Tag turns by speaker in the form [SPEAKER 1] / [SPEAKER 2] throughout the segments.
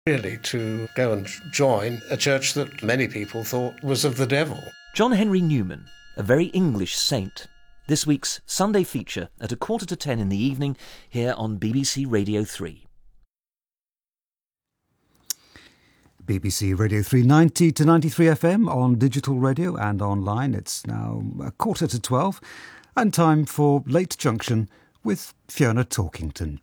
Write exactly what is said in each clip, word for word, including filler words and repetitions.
[SPEAKER 1] really to go and join a church that many people thought was of the devil.
[SPEAKER 2] John Henry Newman, a very English saint. This week's Sunday feature at a quarter to ten in the evening here on B B C Radio three.
[SPEAKER 3] B B C Radio three ninety to ninety-three F M on digital radio and online. It's now a quarter to twelve and time for Late Junction with Fiona Talkington.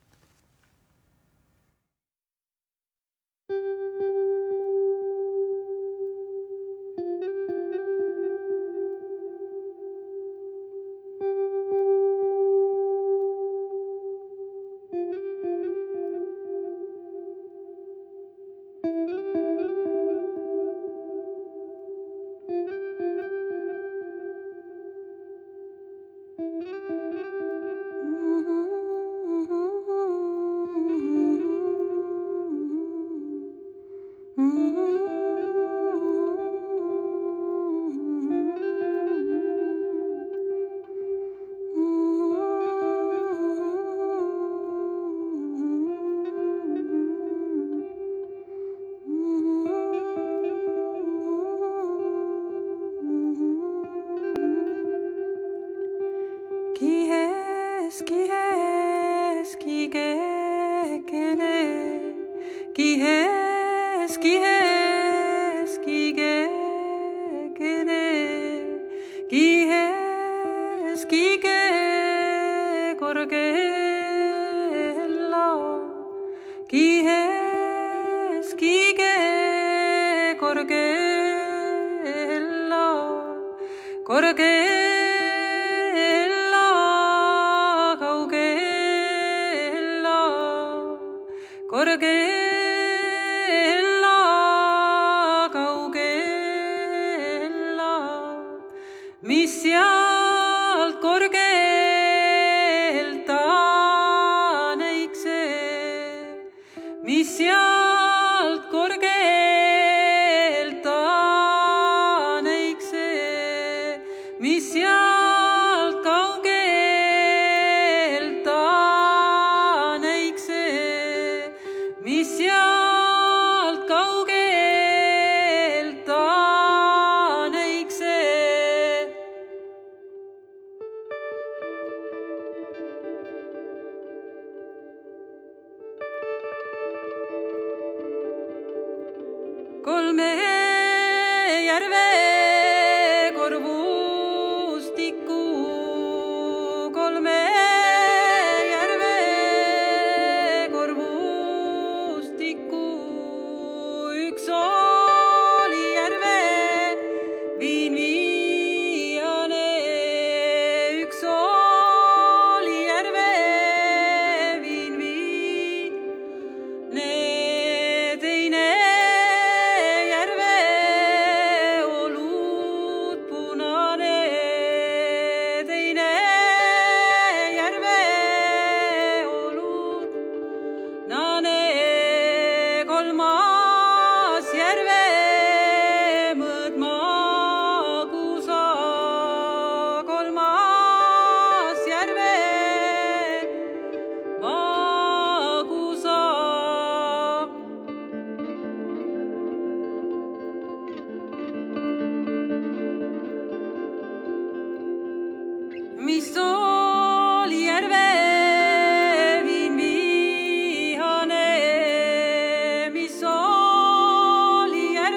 [SPEAKER 4] Mis oli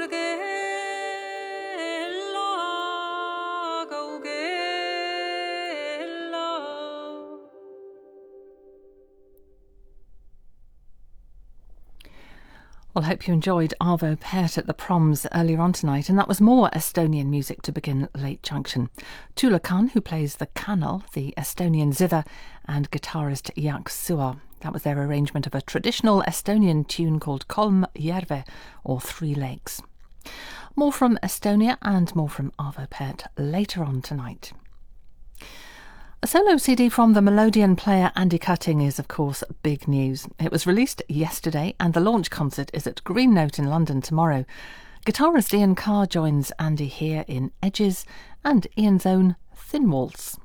[SPEAKER 4] Well, I hope you enjoyed Arvo Pärt at the Proms earlier on tonight, and that was more Estonian music to begin Late Junction. Tuula Khan, who plays the kannel, the Estonian zither, and guitarist Jaak Suar. That was their arrangement of a traditional Estonian tune called Kolm järve, or Three Lakes. More from Estonia and more from Arvo Pärt later on tonight. A solo C D from the melodeon player Andy Cutting is, of course, big news. It was released yesterday and the launch concert is at Green Note in London tomorrow. Guitarist Ian Carr joins Andy here in Edges and Ian's own Thin Waltz.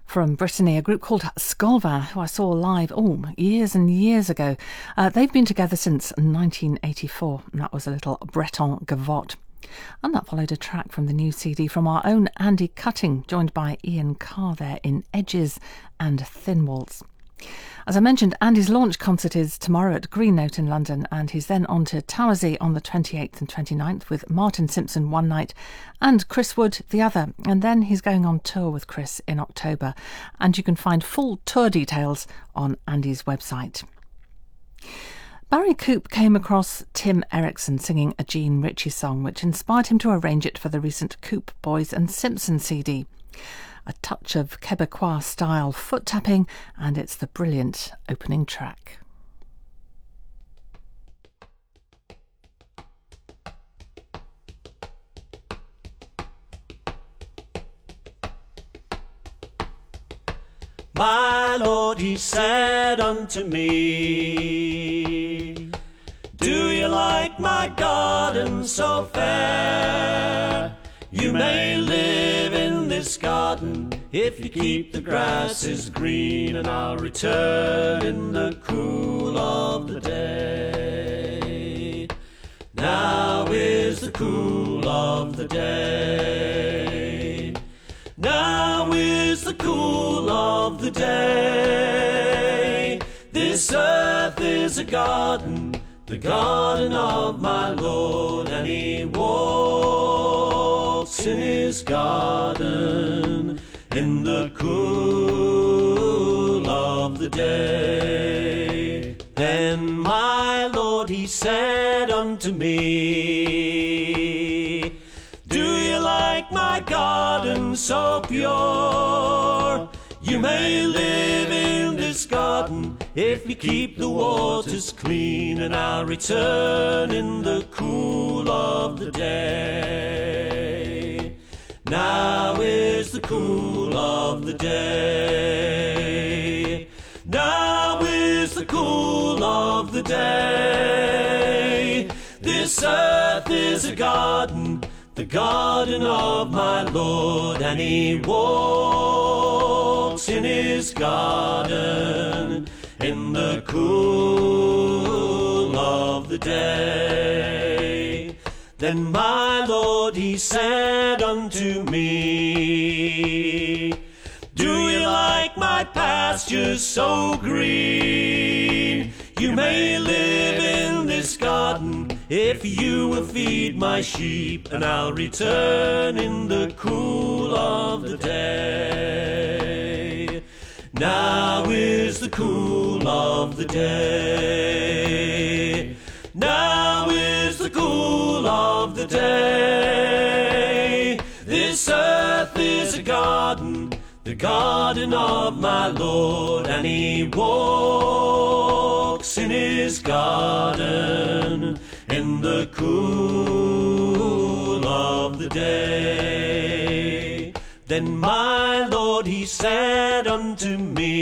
[SPEAKER 4] From Brittany, a group called Skolva, who I saw live, oh, years and years ago. Uh, they've been together since nineteen eighty-four, and that was a little Breton gavotte. And that followed a track from the new C D from our own Andy Cutting, joined by Ian Carr there in Edges and Thin Waltz. As I mentioned, Andy's launch concert is tomorrow at Green Note in London, and he's then on to Towersey on the twenty-eighth and twenty-ninth with Martin Simpson one night and Chris Wood the other. And then he's going on tour with Chris in October. And you can find full tour details on Andy's website. Barry Coop came across Tim Erickson singing a Jean Ritchie song, which inspired him to arrange it for the recent Coop Boys and Simpson C D. A touch of Quebecois style foot tapping, and it's the brilliant opening track.
[SPEAKER 5] My Lord, he said unto me, do you like my garden so fair? You may live in this garden if you keep the grasses green, and I'll return in the cool of the day. Now is the cool of the day. Now is the cool of the day. This earth is a garden, the garden of my Lord, and he walks in his garden in the cool of the day. Then my Lord, he said unto me, do you like my garden so pure? You may live in this garden if you keep the waters clean, and I'll return in the cool of the day. Now is the cool of the day. Now is the cool of the day. This earth is a garden, the garden of my Lord, and he walks in his garden in the cool of the day. Then my Lord, he said unto me, do you like my pastures so green? You may live in this garden if you will feed my sheep, and I'll return in the cool of the day. Now is the cool of the day. Now is the cool of the day. This earth is a garden, the garden of my Lord, and he walks in his garden in the cool of the day. Then my Lord, he said unto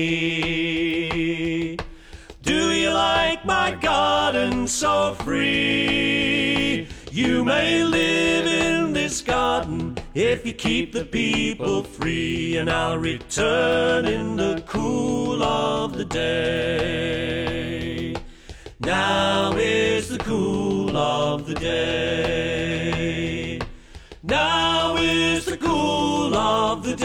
[SPEAKER 5] me, do you like my garden so free? You may live in this garden if you keep the people free, and I'll return in the cool of the day. Now is the cool of the day. Now is the cool of the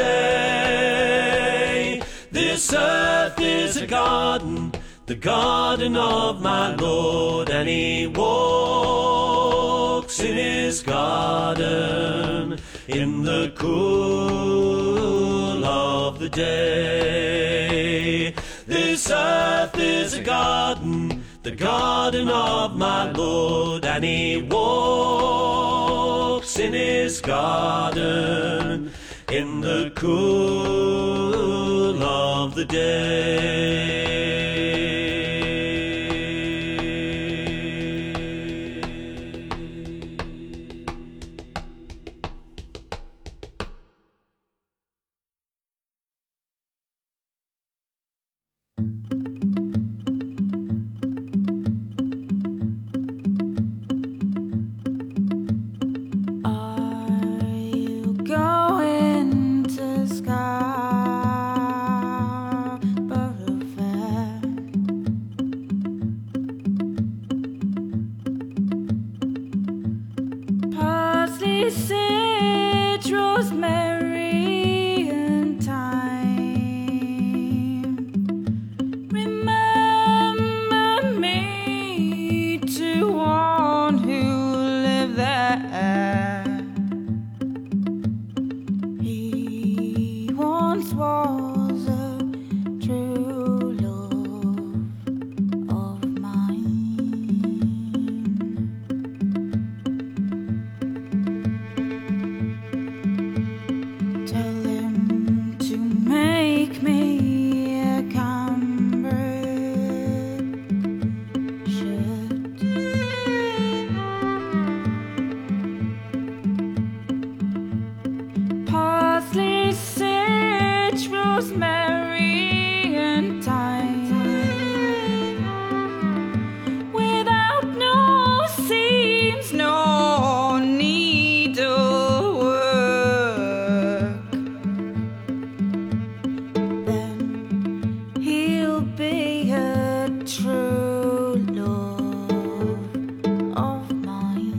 [SPEAKER 5] day. This earth is a garden, the garden of my Lord, and he walks in his garden in the cool of the day. This earth is a garden, the garden of my Lord, and he walks in his garden in the cool of the day.
[SPEAKER 6] Are you going to sky? once was a true love of mine. Tell him to make me a Cambridge shirt. Parsley, sage, rosemary, and thyme, without no seams, no needlework. Then he'll be a true love of mine.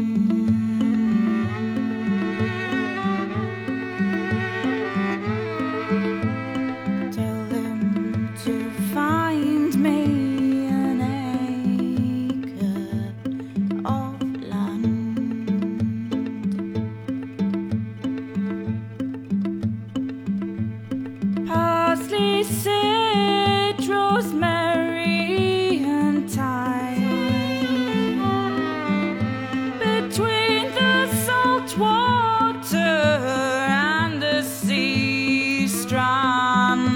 [SPEAKER 6] Tell him to find me an acre of land. Parsley, sage, rosemary, and thyme, between the salt water and the sea strands.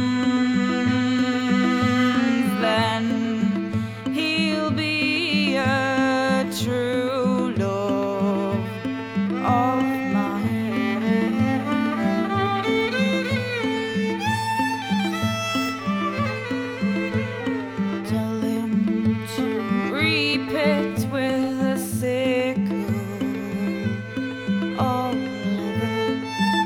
[SPEAKER 6] Then he'll be a true love of mine. Tell him to reap it with a sickle of leather.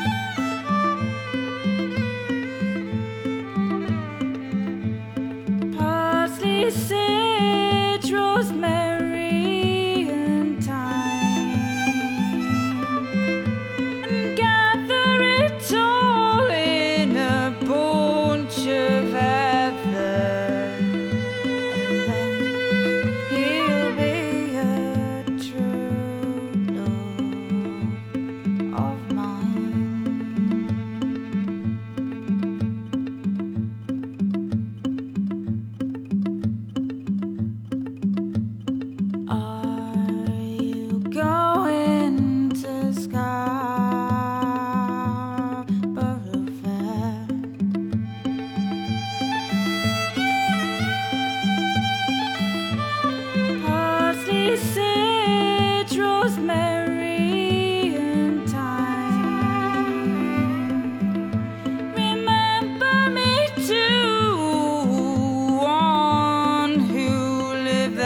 [SPEAKER 6] Parsley, sage, rosemary, and thyme, and gather it all in a bunch of heather. And then he'll be a true love of mine. Are you going to Scarborough Fair? Parsley, sage, rosemary, and thyme, remember me to one who lived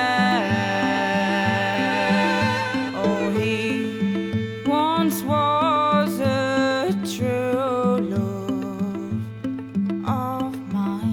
[SPEAKER 6] there. Oh, he once was a true love of mine.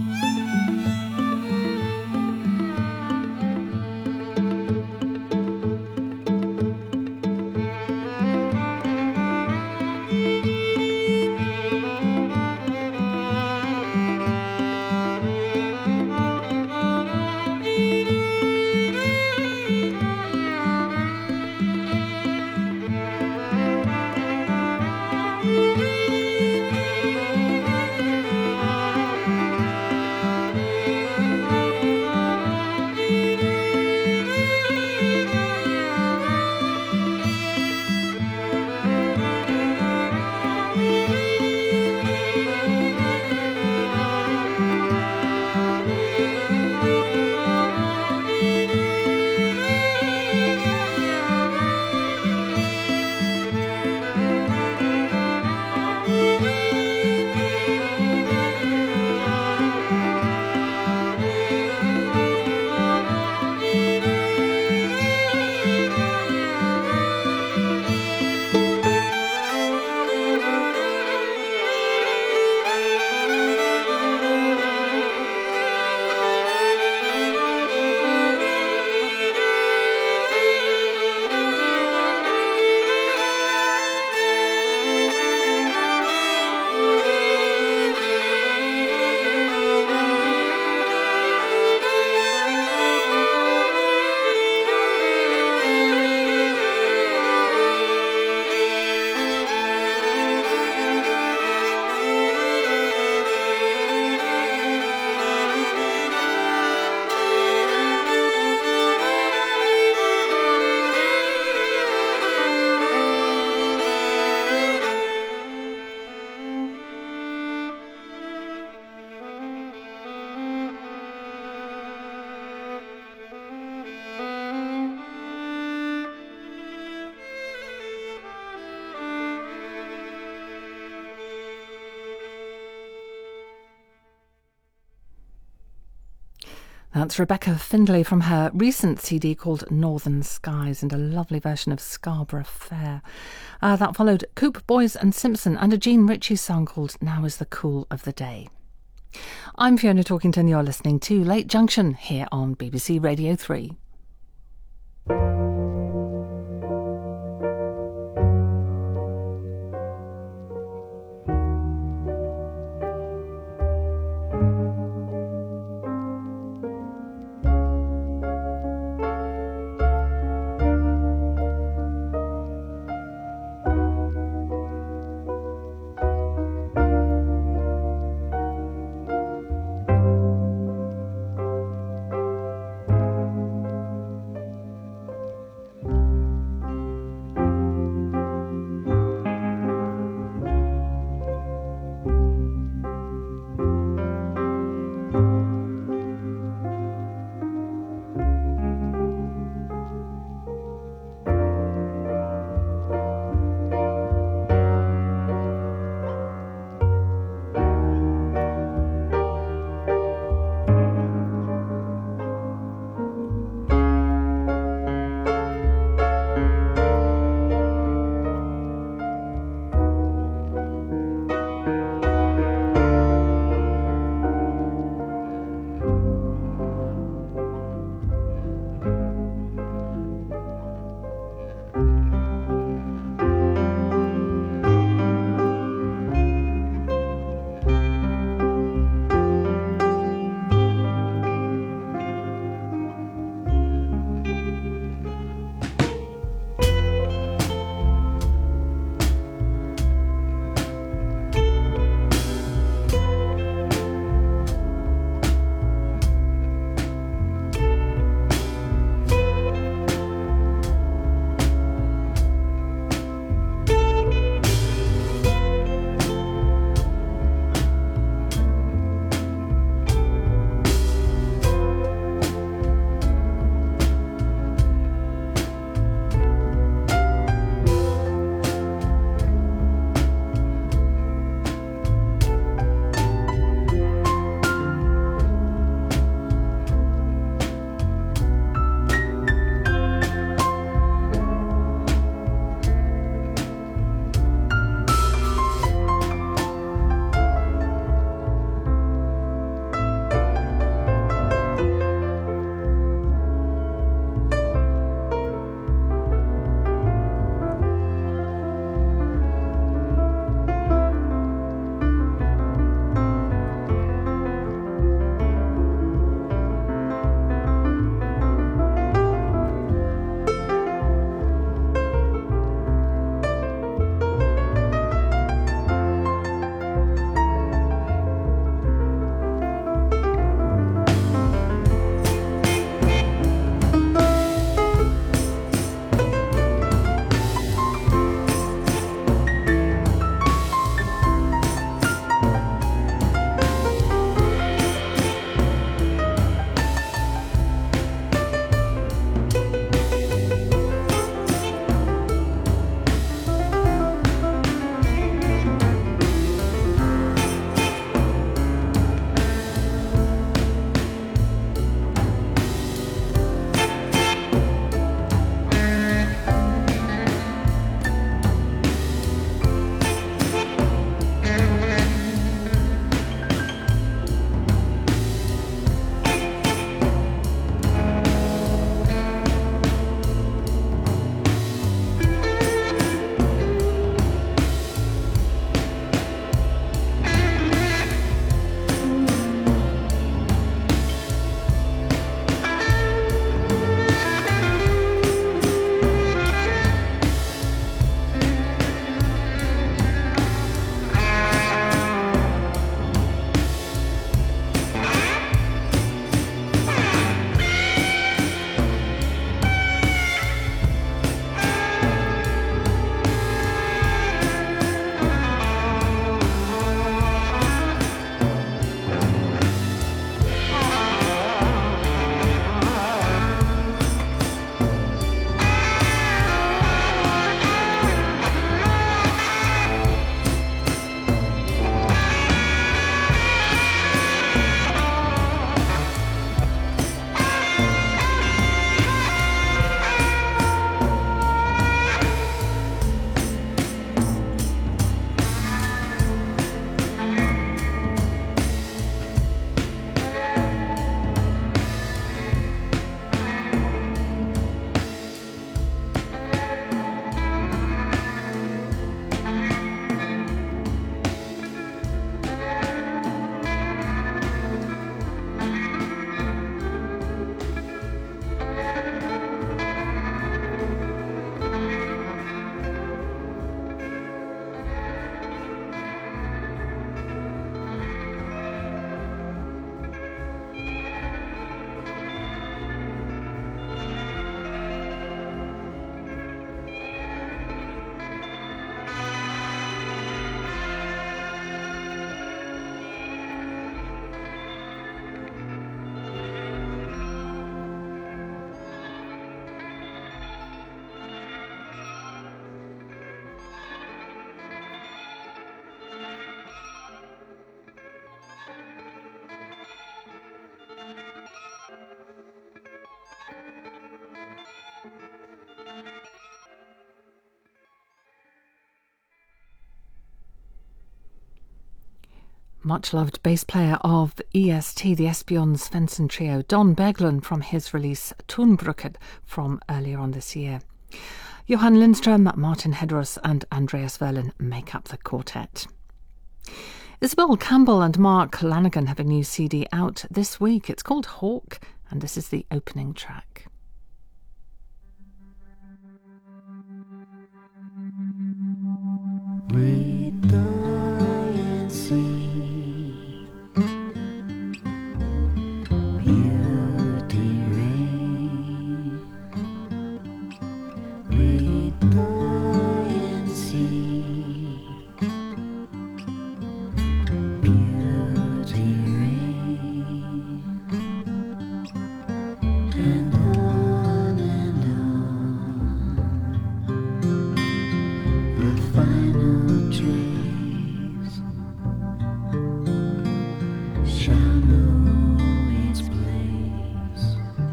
[SPEAKER 4] That's Rebecca Findlay from her recent C D called Northern Skies, and a lovely version of Scarborough Fair. Uh, that followed Coop, Boys and Simpson and a Jean Ritchie song called Now is the Cool of the Day. I'm Fiona Talkington, you're listening to Late Junction here on B B C Radio three. much loved bass player of E S T, the Espion Svensson Trio, Don Berglund, from his release Tonbruket from earlier on this year. Johan Lindström, Martin Hedros and Andreas Verlin make up the quartet. Isabel Campbell and Mark Lanigan have a new C D out this week. It's called Hawk, and this is the opening track.
[SPEAKER 5] We die and see beauty reign. We die and see beauty reign. And on and on the final trace shall know its place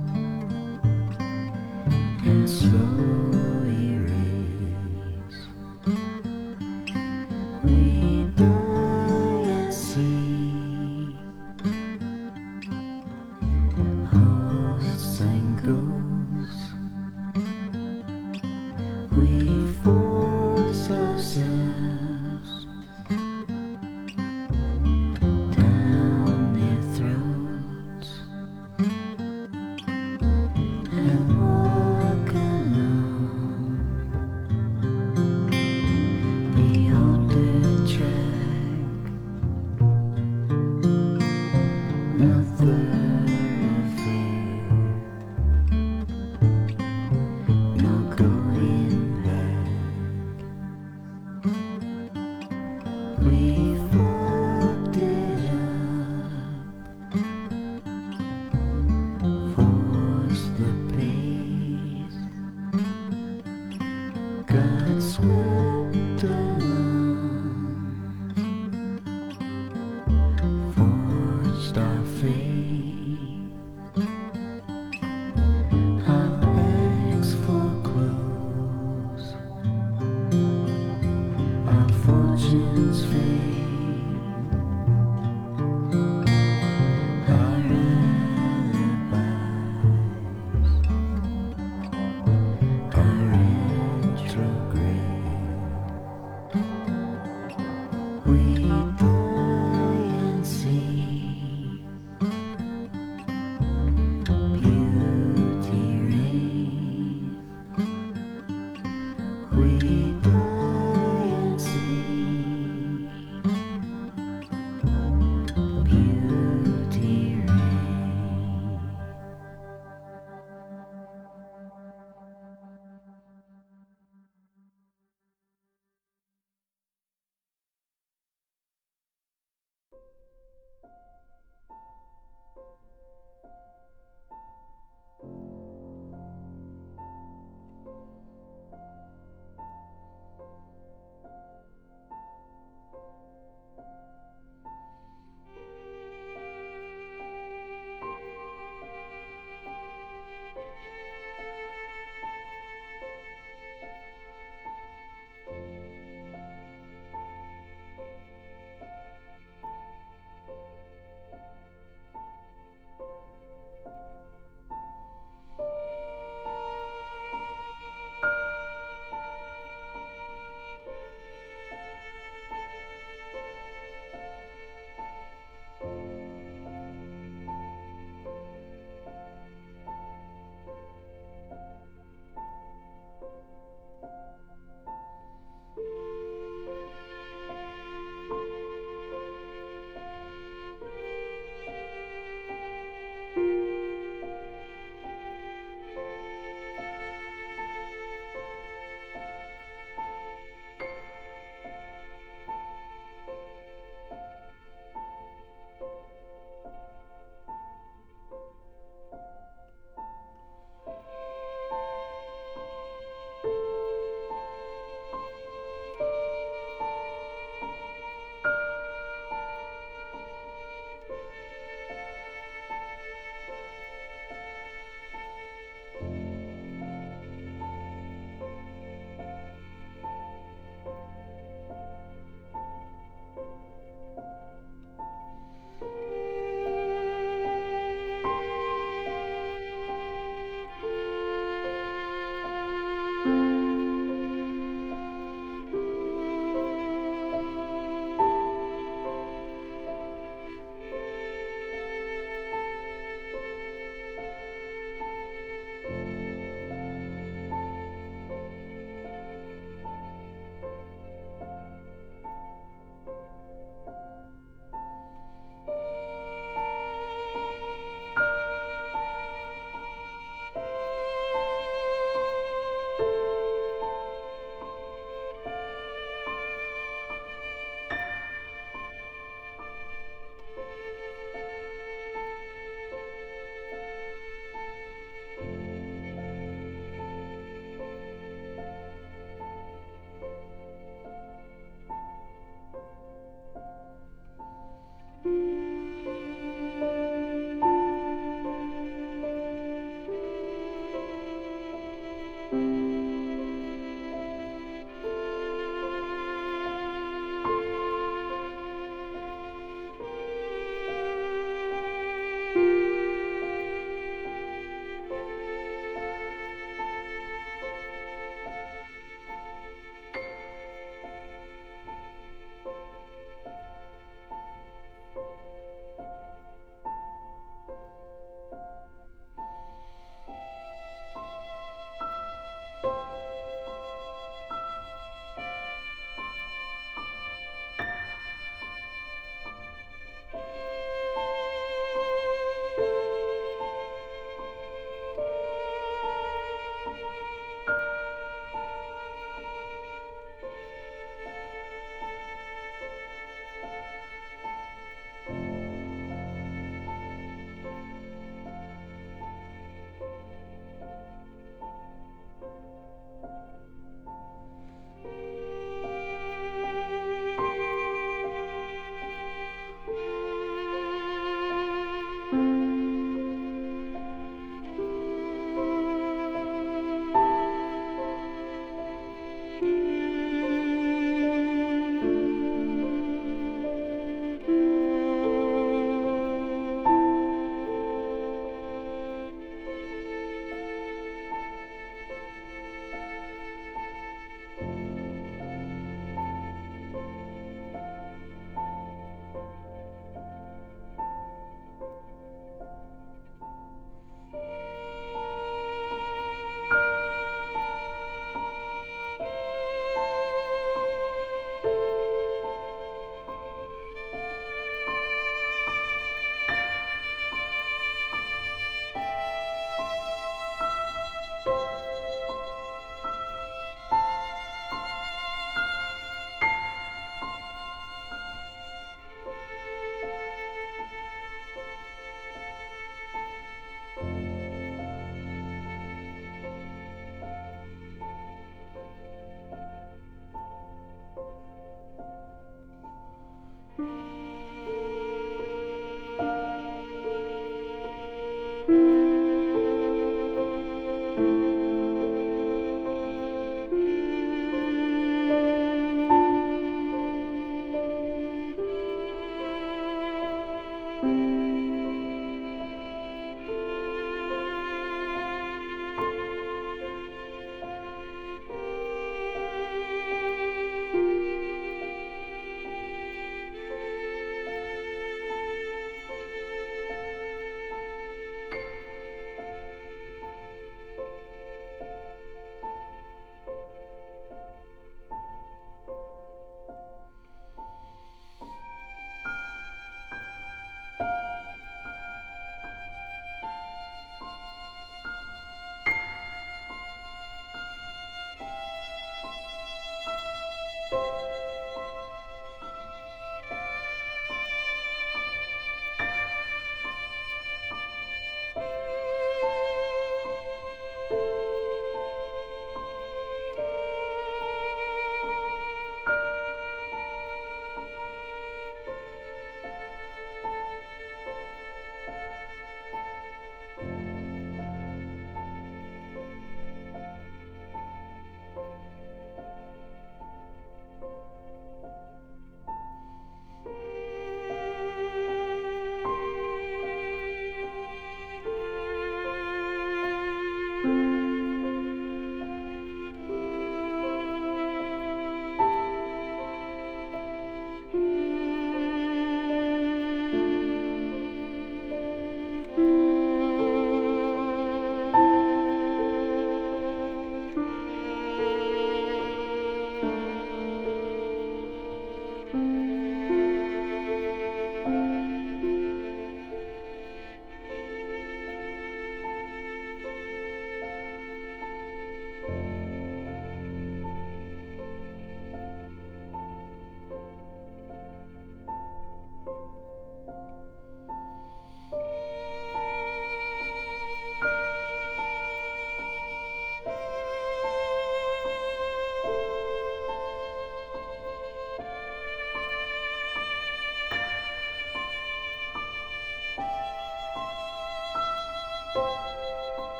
[SPEAKER 5] and slow erase. We die and see hosts and ghosts. We force ourselves down their throats and walk along the older track. No thoroughfare, no going back. We fucked it up, forced the pace, got swept along, forged our fate, our bags for clothes, our fortunes fade. Our alibis are retrograde. We die and see beauty reign. We die and see beauty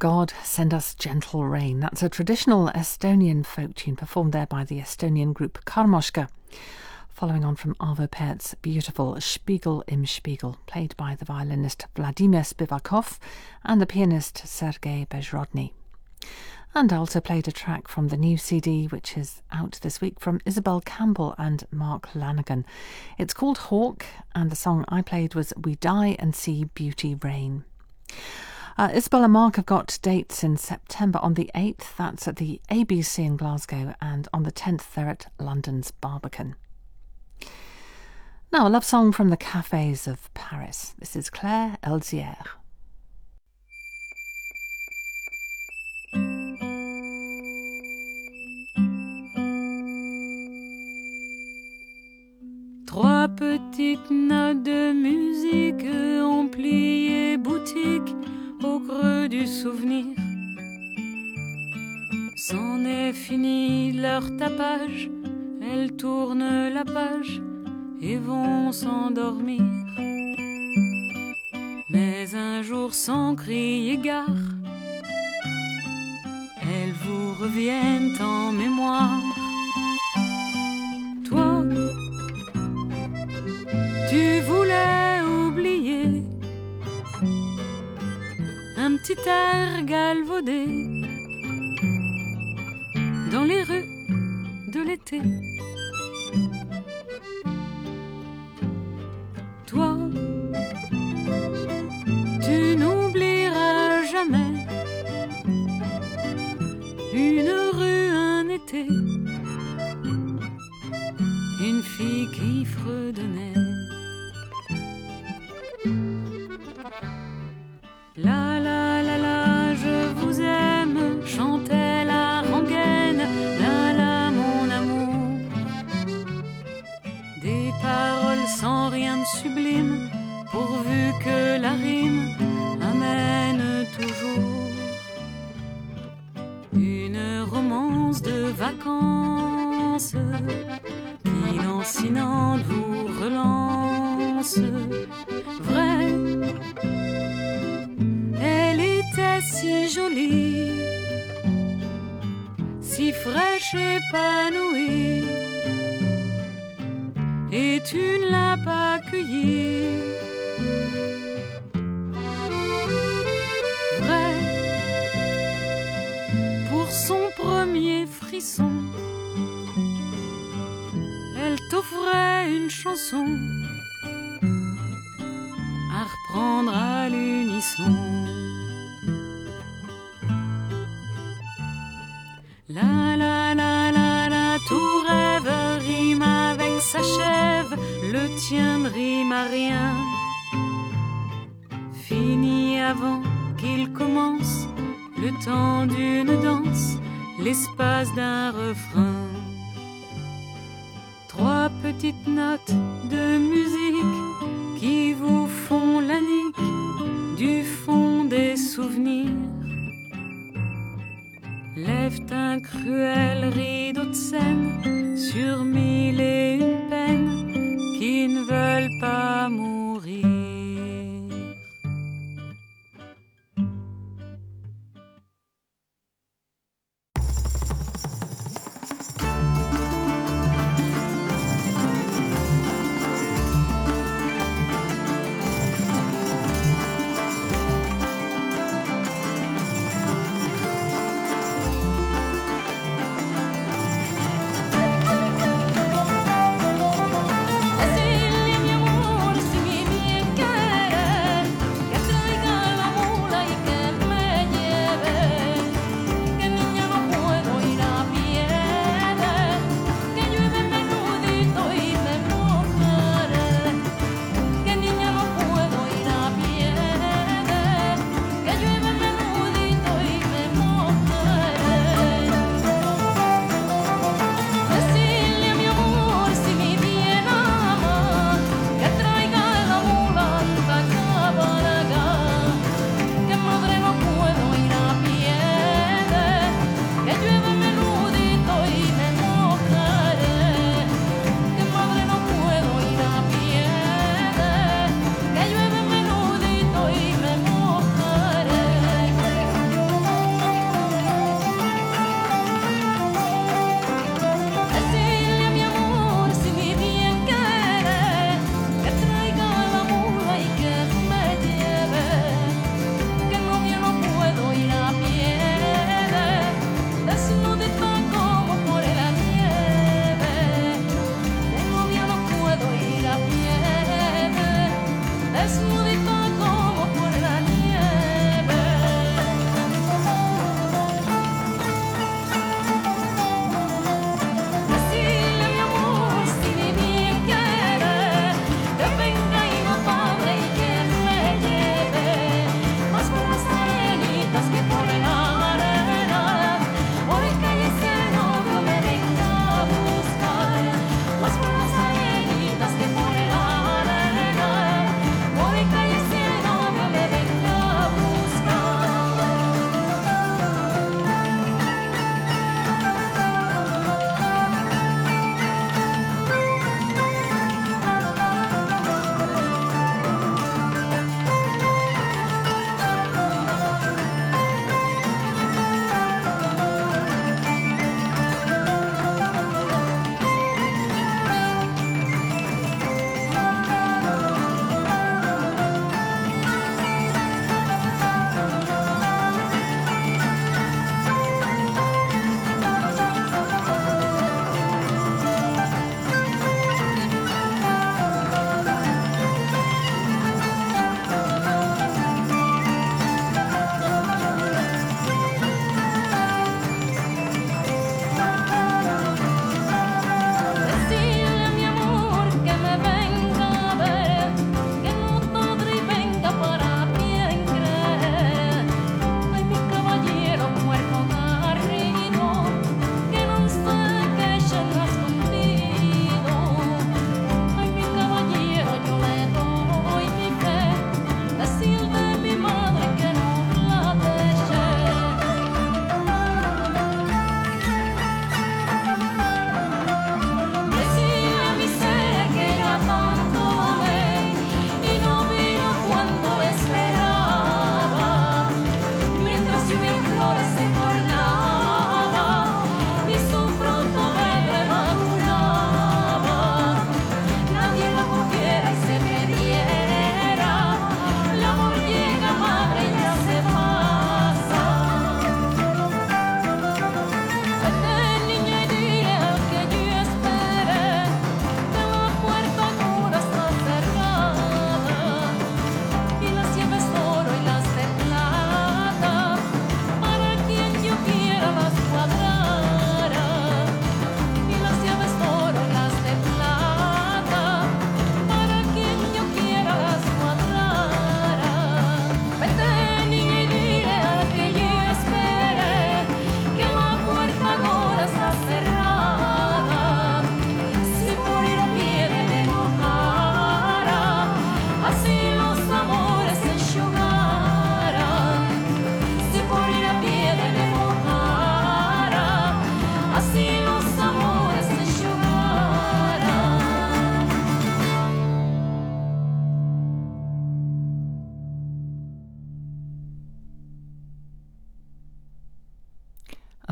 [SPEAKER 4] God Send Us Gentle Rain. That's a traditional Estonian folk tune performed there by the Estonian group Karmoška, following on from Arvo Pärt's beautiful Spiegel im Spiegel, played by the violinist Vladimir Spivakov and the pianist Sergei Bezrodny. And I also played a track from the new C D, which is out this week, from Isabel Campbell and Mark Lanigan. It's called Hawk, and the song I played was We Die and See Beauty Rain. Uh, Isabel and Mark have got dates in September. On the eighth, that's at the A B C in Glasgow, and on the tenth, they're at London's Barbican. Now, a love song from the cafes of Paris. This is Claire Elzière.
[SPEAKER 6] Trois petites notes de musique ont plié boutique au creux du souvenir. C'en est fini leur tapage, elles tournent la page et vont s'endormir. Mais un jour sans crier gare, elles vous reviennent en mémoire. Toi, tu voulais oublier un petit air galvaudé dans les rues de l'été. Toi, tu n'oublieras jamais une rue, un été, une fille qui fredonnait. La la la la, je vous aime, chantait la rengaine. La la, mon amour. Des paroles sans rien de sublime, pourvu que la rime amène toujours une romance de vacances qui, lancinante, vous relance. Vrai, si jolie, si fraîche, épanouie, et tu ne l'as pas cueillie. Vrai, pour son premier frisson, elle t'offrait une chanson à reprendre à l'unisson. La la la la la, tout rêve rime avec s'achève, le tien ne rime à rien. Fini avant qu'il commence, le temps d'une danse, l'espace d'un refrain. Trois petites notes de musique qui vous font la nique du fond des souvenirs. Lève un cruel rideau de scène sur mille et une peines qui ne veulent pas mourir.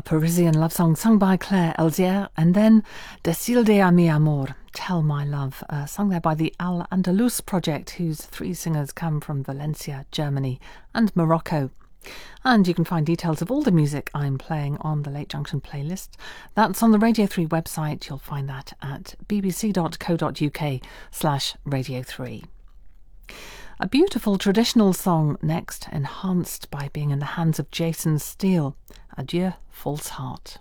[SPEAKER 4] Parisian love song sung by Claire Elzière, and then Decilde a mi amor, Tell My Love, uh, sung there by the Al Andalus Project, whose three singers come from Valencia, Germany and Morocco. And you can find details of all the music I'm playing on the Late Junction playlist. That's on the Radio three website. You'll find that at bbc.co.uk slash Radio 3. A beautiful traditional song next, enhanced by being in the hands of Jason Steele. Adieu, False Heart.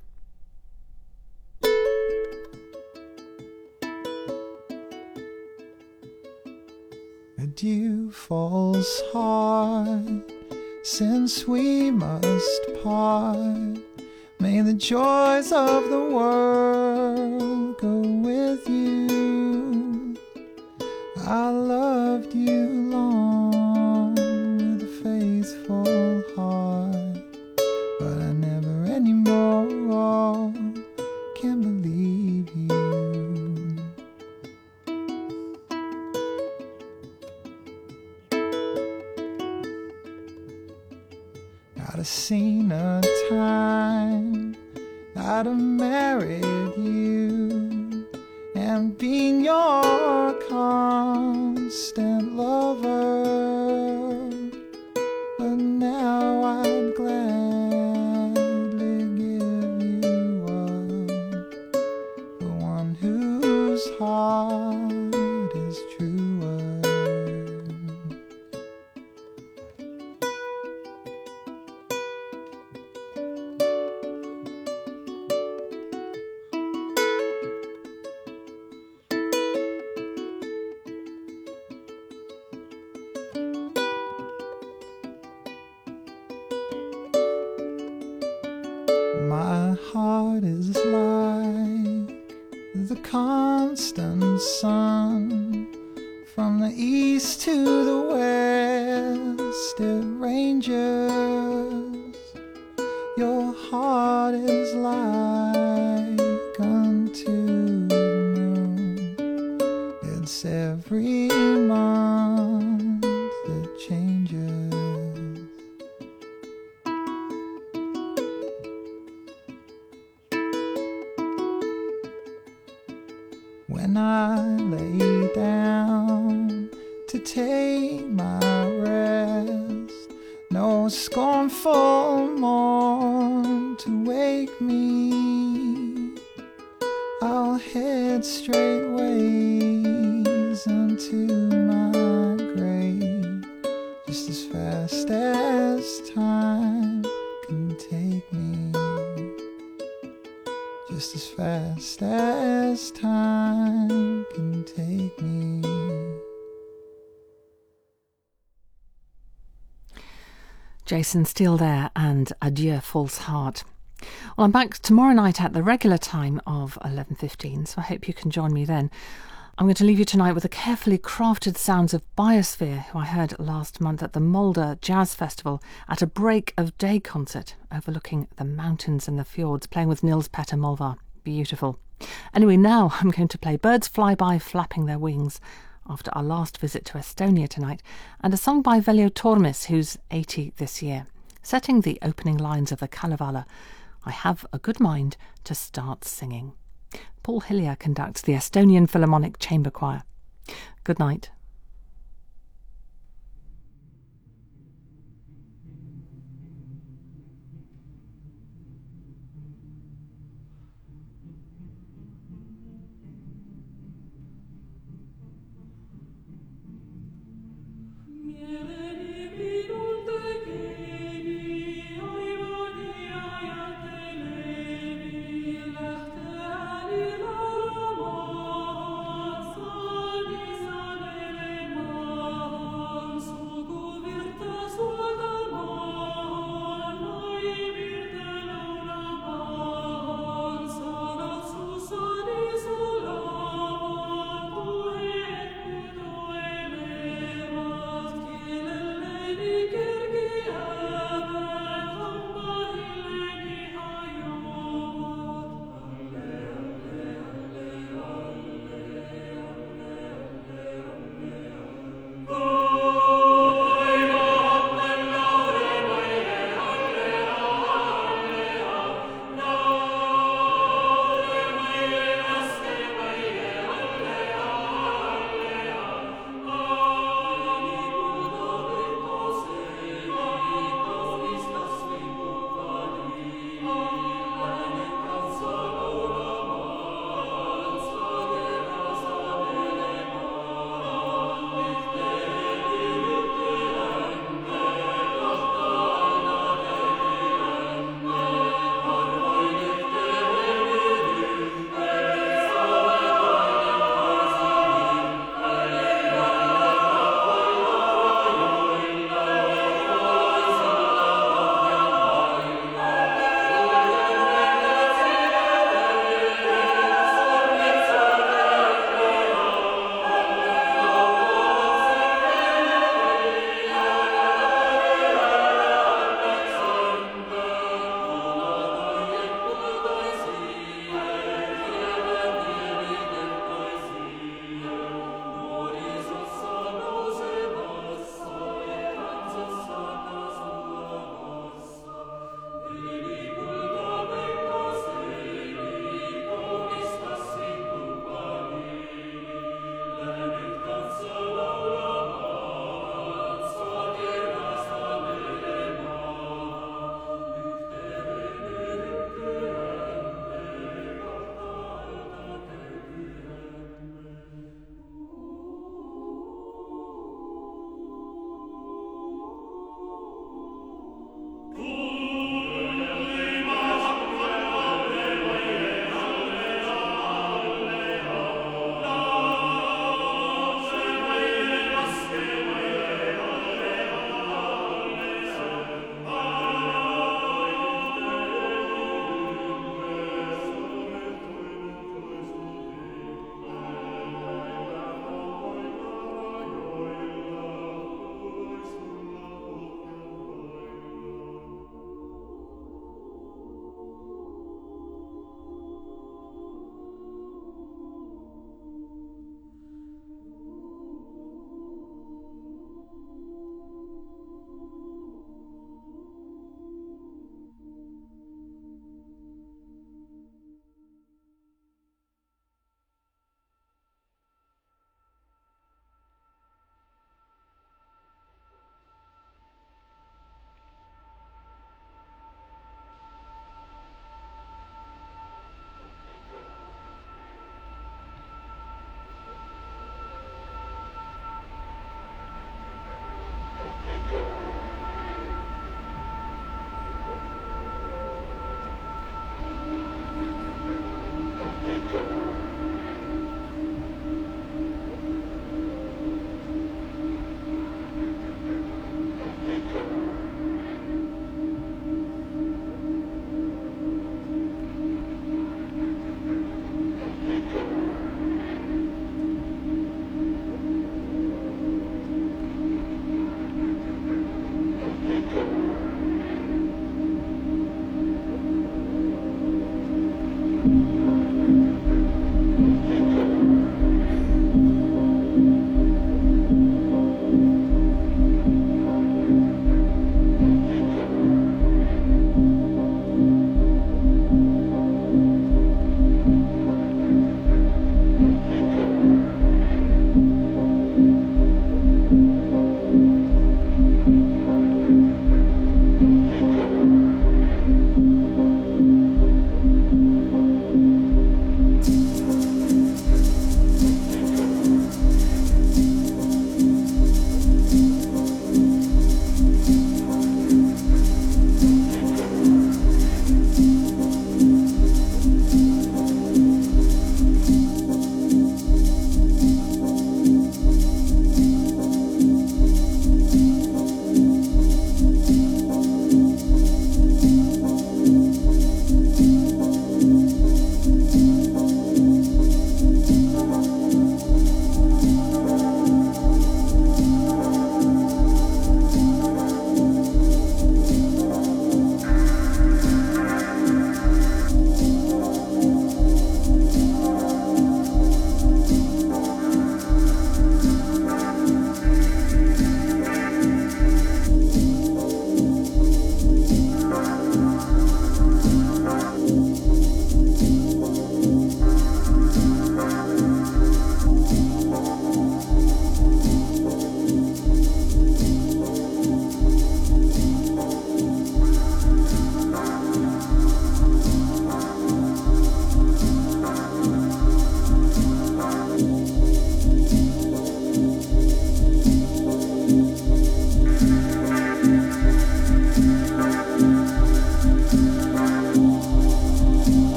[SPEAKER 7] Adieu, false heart, since we must part. May the joys of the world go with you. I loved you long with a faithful heart, but I never anymore can believe you. I'd have seen a time I'd have married you and been your constant lover, but now I'd gladly give you up, the one whose heart is truer. My heart is like the constant sun, from the east to the west it ranges. Your heart is like unto the moon, it's every month that changes. When I lay down to take my rest, no scornful morn to wake me, I'll head straightways unto my grave, just as fast as time can take me. Just as fast as time can take me.
[SPEAKER 4] Jason Steele there, and Adieu, False Heart. Well, I'm back tomorrow night at the regular time of eleven fifteen, so I hope you can join me then. I'm going to leave you tonight with the carefully crafted sounds of Biosphere, who I heard last month at the Mulder Jazz Festival at a break of day concert overlooking the mountains and the fjords, playing with Nils Petter Molvar. Beautiful. Anyway, now I'm going to play Birds Fly By Flapping Their Wings after our last visit to Estonia tonight, and a song by Veljo Tormis, who's eighty this year, setting the opening lines of the Kalevala, I Have a Good Mind to Start Singing. Paul Hillier conducts the Estonian Philharmonic Chamber Choir. Good night.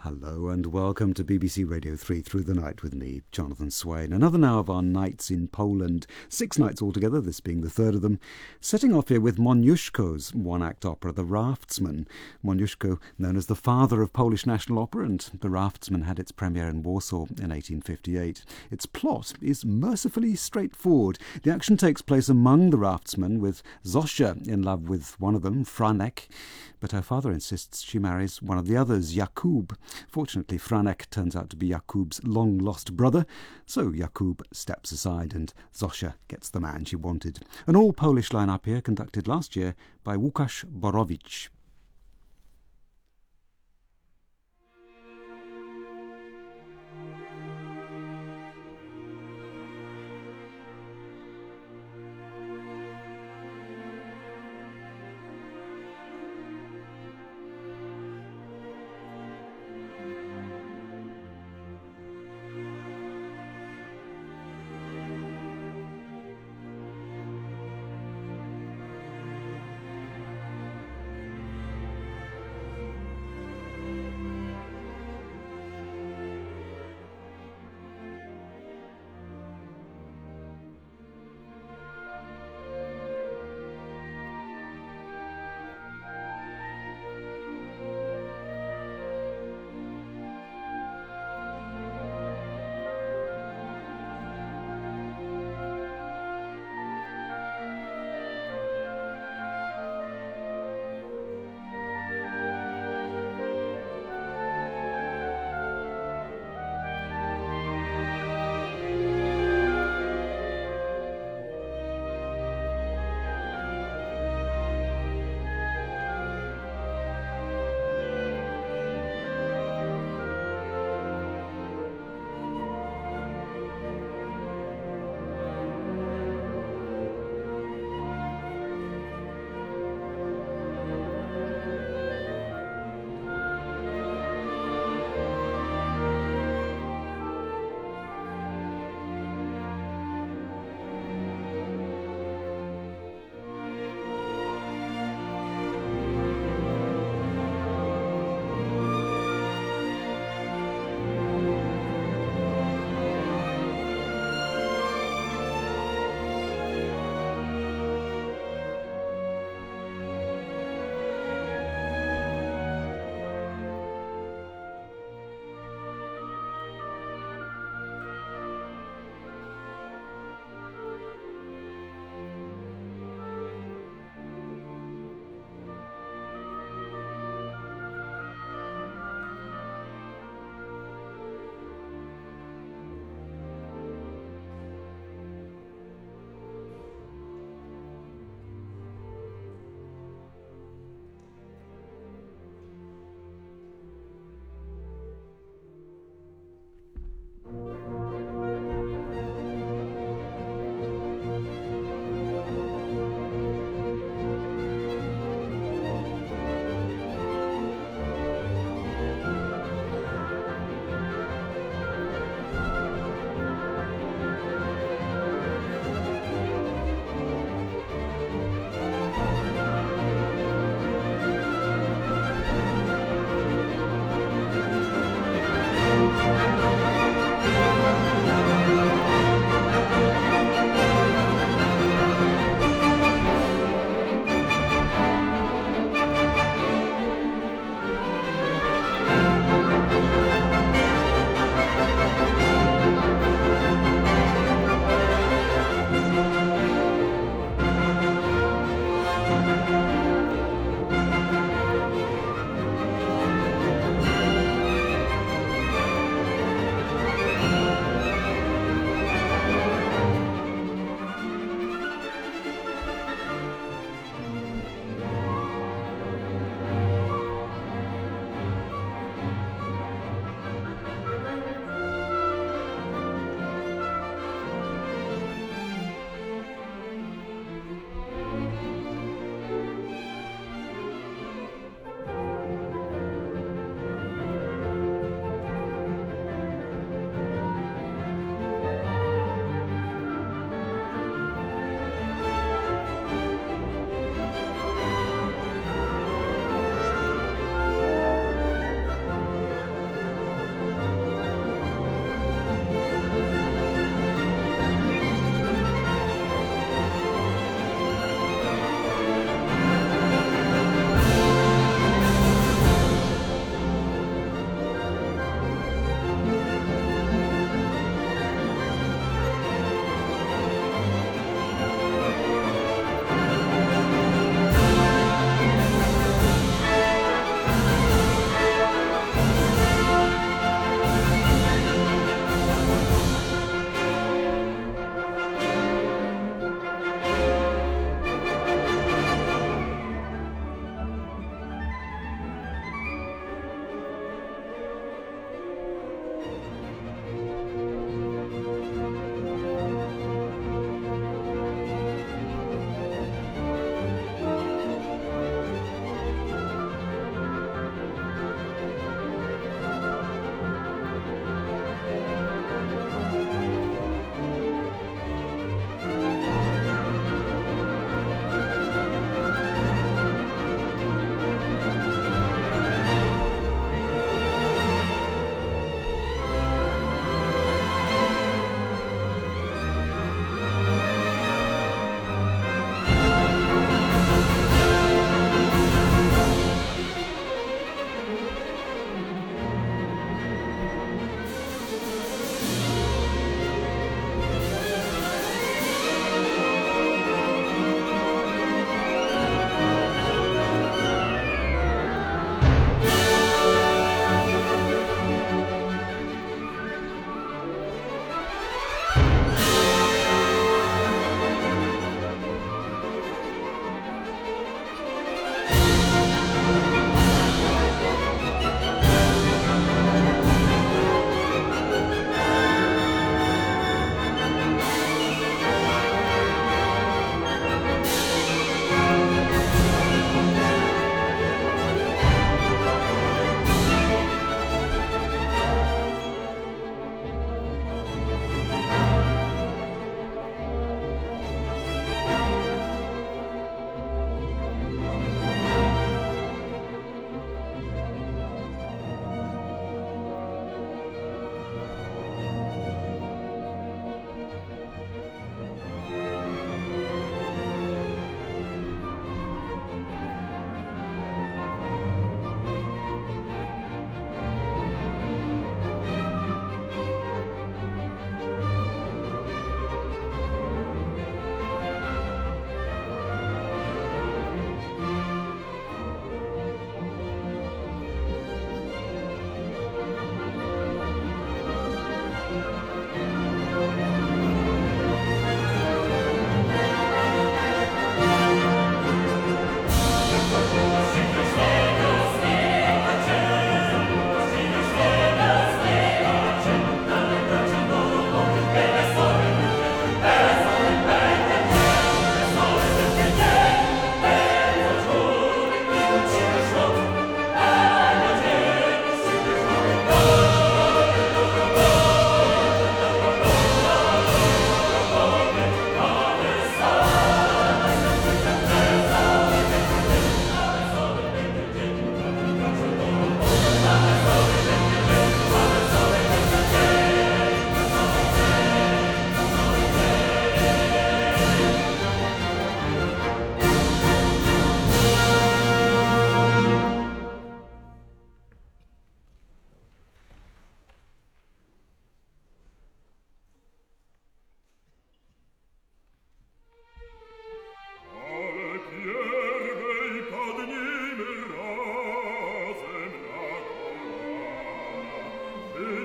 [SPEAKER 3] Hello and welcome to B B C Radio three Through the Night with me, Jonathan Swain. Another now of our nights in Poland, six nights altogether, this being the third of them, setting off here with Moniuszko's one-act opera, The Raftsman. Moniuszko, known as the father of Polish national opera, and The Raftsman had its premiere in Warsaw in eighteen fifty-eight. Its plot is mercifully straightforward. The action takes place among the raftsmen, with Zosia in love with one of them, Franek, but her father insists she marries one of the others, Jakub. Fortunately, Franek turns out to be Jakub's long-lost brother, so Jakub steps aside and Zosia gets the man she wanted. An all-Polish line-up here, conducted last year by Łukasz Borowicz.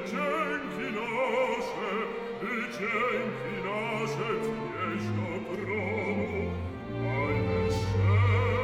[SPEAKER 8] dzięki nasze, i dzięki nasze wieś do promu, a wesele